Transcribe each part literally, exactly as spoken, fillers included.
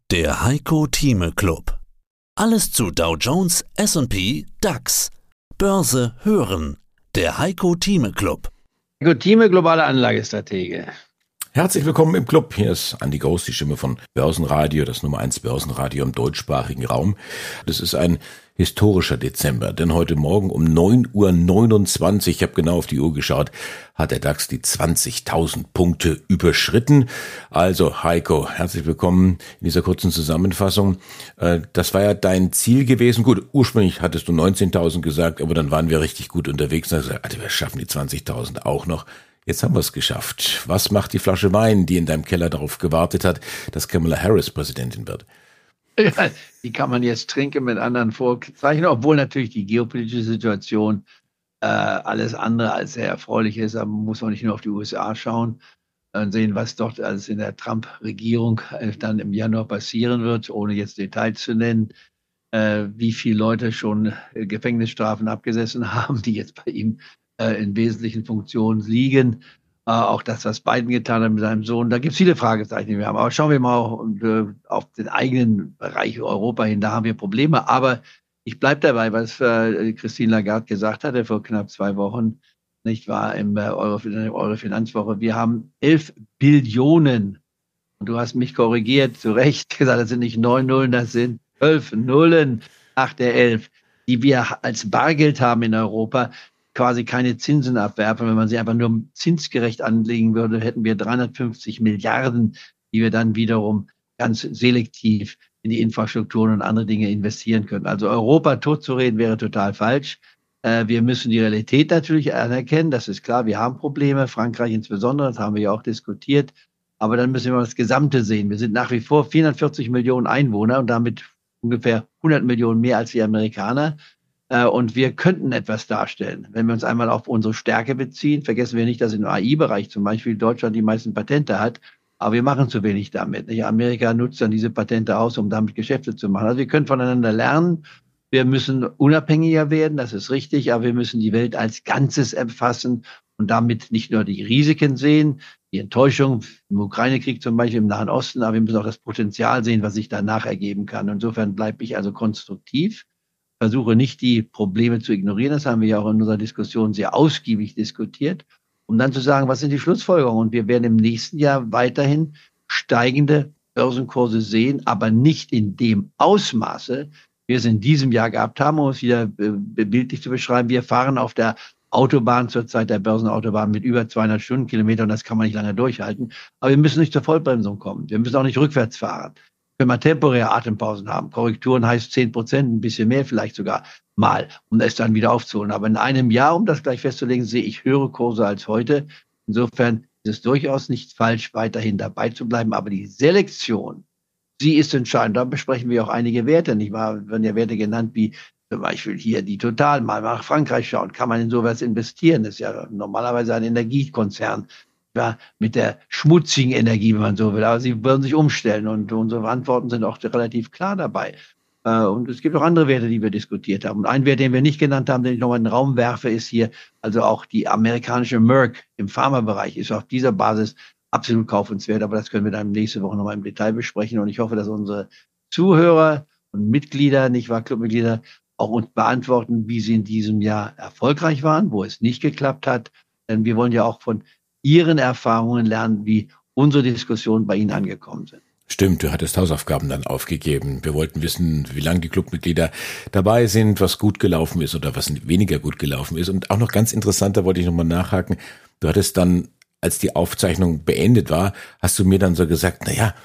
Der Heiko Thieme Club. Alles zu Dow Jones, S und P, DAX. Börse hören. Der Heiko Thieme Club. Heiko Thieme, globale Anlagestratege. Herzlich willkommen im Club. Hier ist Andi Groß, die Stimme von Börsenradio, das Nummer eins Börsenradio im deutschsprachigen Raum. Das ist ein historischer Dezember, denn heute Morgen um neun Uhr neunundzwanzig, ich habe genau auf die Uhr geschaut, hat der DAX die zwanzigtausend Punkte überschritten. Also Heiko, herzlich willkommen in dieser kurzen Zusammenfassung. Das war ja dein Ziel gewesen. Gut, ursprünglich hattest du neunzehntausend gesagt, aber dann waren wir richtig gut unterwegs und haben gesagt, also wir schaffen die zwanzigtausend auch noch. Jetzt haben wir es geschafft. Was macht die Flasche Wein, die in deinem Keller darauf gewartet hat, dass Kamala Harris Präsidentin wird? Ja, die kann man jetzt trinken mit anderen Vorzeichen, obwohl natürlich die geopolitische Situation äh, alles andere als sehr erfreulich ist. Aber man muss auch nicht nur auf die U S A schauen und sehen, was dort alles in der Trump-Regierung äh, dann im Januar passieren wird, ohne jetzt Details zu nennen, äh, wie viele Leute schon äh, Gefängnisstrafen abgesessen haben, die jetzt bei ihm in wesentlichen Funktionen liegen. Äh, auch das, was Biden getan hat mit seinem Sohn. Da gibt es viele Fragezeichen, die wir haben. Aber schauen wir mal auf, äh, auf den eigenen Bereich Europa hin. Da haben wir Probleme. Aber ich bleibe dabei, was äh, Christine Lagarde gesagt hatte vor knapp zwei Wochen, nicht wahr, im äh, Euro, Euro Finanzwoche. Wir haben elf Billionen. Und du hast mich korrigiert, zu Recht gesagt, das sind nicht neun Nullen, das sind zwölf Nullen nach der elf, die wir als Bargeld haben in Europa, quasi keine Zinsen abwerfen. Wenn man sie einfach nur zinsgerecht anlegen würde, hätten wir dreihundertfünfzig Milliarden, die wir dann wiederum ganz selektiv in die Infrastrukturen und andere Dinge investieren können. Also Europa totzureden wäre total falsch. Äh, wir müssen die Realität natürlich anerkennen. Das ist klar. Wir haben Probleme. Frankreich insbesondere, das haben wir ja auch diskutiert. Aber dann müssen wir mal das Gesamte sehen. Wir sind nach wie vor vierhundertvierzig Millionen Einwohner und damit ungefähr hundert Millionen mehr als die Amerikaner. Und wir könnten etwas darstellen. Wenn wir uns einmal auf unsere Stärke beziehen, vergessen wir nicht, dass im A I-Bereich zum Beispiel Deutschland die meisten Patente hat, aber wir machen zu wenig damit. Amerika nutzt dann diese Patente aus, um damit Geschäfte zu machen. Also wir können voneinander lernen. Wir müssen unabhängiger werden, das ist richtig, aber wir müssen die Welt als Ganzes erfassen und damit nicht nur die Risiken sehen, die Enttäuschung im Ukraine-Krieg zum Beispiel im Nahen Osten, aber wir müssen auch das Potenzial sehen, was sich danach ergeben kann. Insofern bleibe ich also konstruktiv. Versuche nicht, die Probleme zu ignorieren. Das haben wir ja auch in unserer Diskussion sehr ausgiebig diskutiert, um dann zu sagen, was sind die Schlussfolgerungen? Und wir werden im nächsten Jahr weiterhin steigende Börsenkurse sehen, aber nicht in dem Ausmaße, wie wir es in diesem Jahr gehabt haben, um es wieder bildlich zu beschreiben. Wir fahren auf der Autobahn zur Zeit der Börsenautobahn mit über zweihundert Stundenkilometern und das kann man nicht lange durchhalten. Aber wir müssen nicht zur Vollbremsung kommen. Wir müssen auch nicht rückwärts fahren. Wenn man temporäre Atempausen haben. Korrekturen heißt zehn Prozent, ein bisschen mehr vielleicht sogar mal, um es dann wieder aufzuholen. Aber in einem Jahr, um das gleich festzulegen, sehe ich höhere Kurse als heute. Insofern ist es durchaus nicht falsch, weiterhin dabei zu bleiben. Aber die Selektion, sie ist entscheidend. Da besprechen wir auch einige Werte, nicht wahr? Werden ja Werte genannt wie zum Beispiel hier die Total, mal nach Frankreich schauen. Kann man in sowas investieren? Das ist ja normalerweise ein Energiekonzern. Ja, mit der schmutzigen Energie, wenn man so will. Aber sie würden sich umstellen und unsere Antworten sind auch relativ klar dabei. Und es gibt auch andere Werte, die wir diskutiert haben. Und ein Wert, den wir nicht genannt haben, den ich nochmal in den Raum werfe, ist hier, also auch die amerikanische Merck im Pharmabereich ist auf dieser Basis absolut kaufenswert. Aber das können wir dann nächste Woche nochmal im Detail besprechen. Und ich hoffe, dass unsere Zuhörer und Mitglieder, nicht wahr, Clubmitglieder, auch uns beantworten, wie sie in diesem Jahr erfolgreich waren, wo es nicht geklappt hat. Denn wir wollen ja auch von Ihren Erfahrungen lernen, wie unsere Diskussionen bei Ihnen angekommen sind. Stimmt, du hattest Hausaufgaben dann aufgegeben. Wir wollten wissen, wie lange die Clubmitglieder dabei sind, was gut gelaufen ist oder was weniger gut gelaufen ist. Und auch noch ganz interessant, da wollte ich nochmal nachhaken, du hattest dann, als die Aufzeichnung beendet war, hast du mir dann so gesagt, na ja,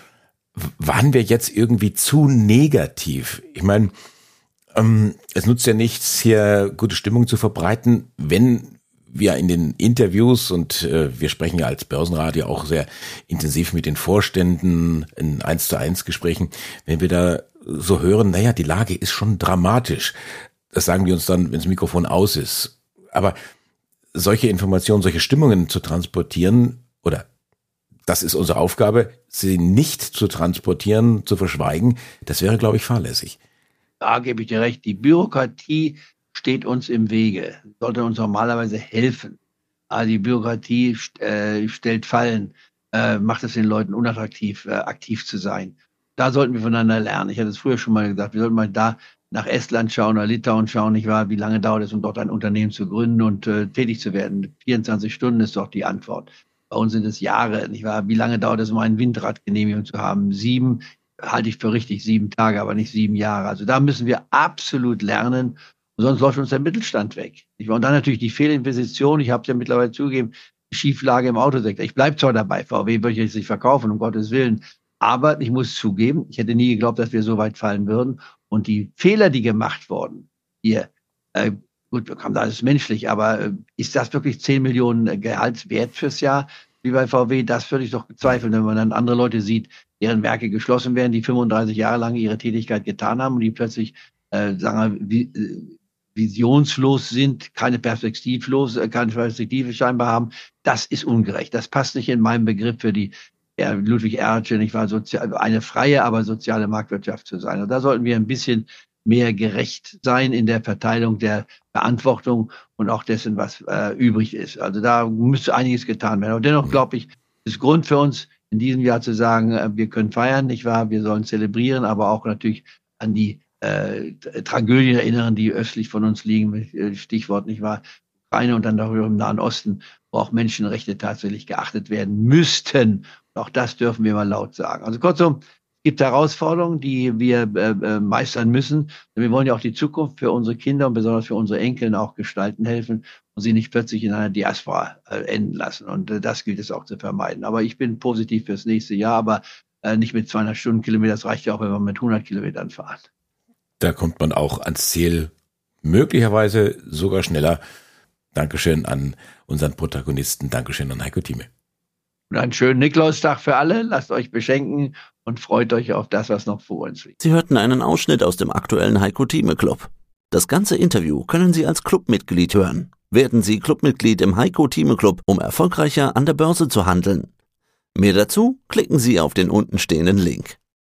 waren wir jetzt irgendwie zu negativ? Ich meine, ähm, es nutzt ja nichts, hier gute Stimmung zu verbreiten, wenn wir in den Interviews und äh, wir sprechen ja als Börsenradio auch sehr intensiv mit den Vorständen in eins zu eins Gesprächen, wenn wir da so hören, naja, die Lage ist schon dramatisch. Das sagen wir uns dann, wenn das Mikrofon aus ist. Aber solche Informationen, solche Stimmungen zu transportieren, oder das ist unsere Aufgabe, sie nicht zu transportieren, zu verschweigen, das wäre, glaube ich, fahrlässig. Da gebe ich dir recht. Die Bürokratie steht uns im Wege, sollte uns normalerweise helfen. Aber die Bürokratie äh, stellt Fallen, äh, macht es den Leuten unattraktiv, äh, aktiv zu sein. da sollten wir voneinander lernen. Ich hatte es früher schon mal gesagt, wir sollten mal da nach Estland schauen oder Litauen schauen, nicht wahr? Wie lange dauert es, um dort ein Unternehmen zu gründen und äh, tätig zu werden? vierundzwanzig Stunden ist doch die Antwort. Bei uns sind es Jahre, nicht wahr? Wie lange dauert es, um eine Windradgenehmigung zu haben? Sieben, halte ich für richtig, sieben Tage, aber nicht sieben Jahre. Also da müssen wir absolut lernen, sonst läuft uns der Mittelstand weg. Nicht wahr? Und dann natürlich die Fehlinvestition, ich habe es ja mittlerweile zugegeben, Schieflage im Autosektor. Ich bleibe zwar dabei, V W würde ich jetzt nicht verkaufen, um Gottes Willen, aber ich muss zugeben, ich hätte nie geglaubt, dass wir so weit fallen würden. Und die Fehler, die gemacht wurden, hier, äh, gut, wir kommen da alles menschlich, aber äh, ist das wirklich zehn Millionen Gehalt wert fürs Jahr, wie bei V W? Das würde ich doch bezweifeln, wenn man dann andere Leute sieht, deren Werke geschlossen werden, die fünfunddreißig Jahre lang ihre Tätigkeit getan haben und die plötzlich, äh, sagen wir, wie, äh, visionslos sind, keine perspektivlos, keine Perspektive scheinbar haben. Das ist ungerecht. Das passt nicht in meinen Begriff für die ja, Ludwig Erhard, ich war sozial, eine freie, aber soziale Marktwirtschaft zu sein. Und da sollten wir ein bisschen mehr gerecht sein in der Verteilung der Verantwortung und auch dessen, was äh, übrig ist. Also da müsste einiges getan werden. Und dennoch glaube ich, ist Grund für uns in diesem Jahr zu sagen, äh, wir können feiern, nicht wahr? Wir sollen zelebrieren, aber auch natürlich an die äh, Tragödien erinnern, die östlich von uns liegen. Stichwort, nicht wahr? Ukraine und dann darüber im Nahen Osten, wo auch Menschenrechte tatsächlich geachtet werden müssten. Auch das dürfen wir mal laut sagen. Also kurzum, es gibt Herausforderungen, die wir äh, meistern müssen. Wir wollen ja auch die Zukunft für unsere Kinder und besonders für unsere Enkel auch gestalten helfen und sie nicht plötzlich in einer Diaspora äh, enden lassen. Und äh, das gilt es auch zu vermeiden. Aber ich bin positiv fürs nächste Jahr, aber äh, nicht mit zweihundert Stundenkilometern. Das reicht ja auch, wenn wir mit hundert Kilometern fahren. Da kommt man auch ans Ziel, möglicherweise sogar schneller. Dankeschön an unseren Protagonisten. Dankeschön an Heiko Thieme. Und einen schönen Nikolaustag für alle. Lasst euch beschenken und freut euch auf das, was noch vor uns liegt. Sie hörten einen Ausschnitt aus dem aktuellen Heiko Thieme Club. Das ganze Interview können Sie als Clubmitglied hören. Werden Sie Clubmitglied im Heiko Thieme Club, um erfolgreicher an der Börse zu handeln. Mehr dazu klicken Sie auf den untenstehenden Link.